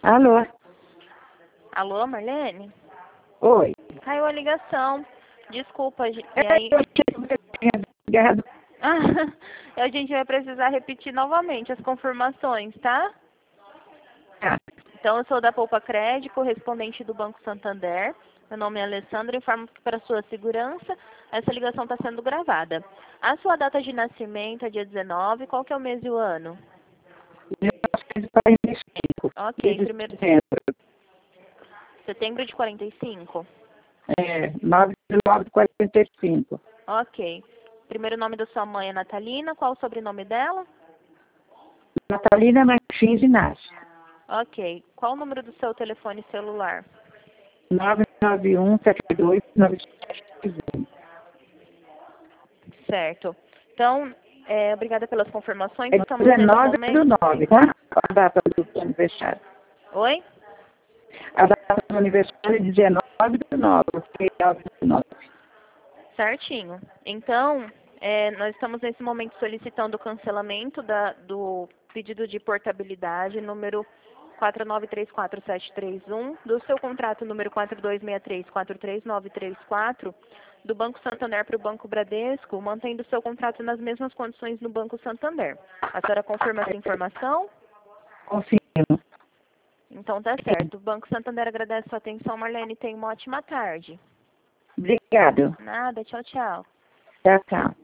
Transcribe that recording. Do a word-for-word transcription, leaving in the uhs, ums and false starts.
Alô? Alô, Marlene? Oi. Caiu a ligação. Desculpa, ge- e É, aí... eu achei que você tinha ligado. a gente vai precisar repetir novamente as confirmações, tá? Tá. Então, eu sou da Poupa Crédito, correspondente do Banco Santander. Meu nome é Alessandra, informo que para sua segurança, essa ligação está sendo gravada. A sua data de nascimento é dia dezenove, qual que é o mês e o ano? mil novecentos e quarenta e cinco. Ok, Desde primeiro... setembro. Setembro de quarenta e cinco? É, nove de nove de quarenta e cinco. Ok. Primeiro nome da sua mãe é Natalina, qual o sobrenome dela? Natalina Martins Inácio. Ok. Qual o número do seu telefone celular? nove nove um sete dois nove sete três um. Certo. Então, é, obrigada pelas confirmações. É Estamos nesse dezenove do momento... nove, tá? A data do aniversário. Oi? A data do aniversário é dezenove do nove. dezenove do nove. Certinho. Então, é, nós estamos nesse momento solicitando o cancelamento da, do pedido de portabilidade número quatro nove três quatro sete três um, do seu contrato número quatro dois seis três quatro três nove três quatro, do Banco Santander para o Banco Bradesco, mantendo o seu contrato nas mesmas condições no Banco Santander. A senhora confirma essa informação? Confirmo. Então tá certo. O Banco Santander agradece a sua atenção, Marlene. Tenha uma ótima tarde. Obrigado. Nada, tchau, tchau. Tchau, tchau.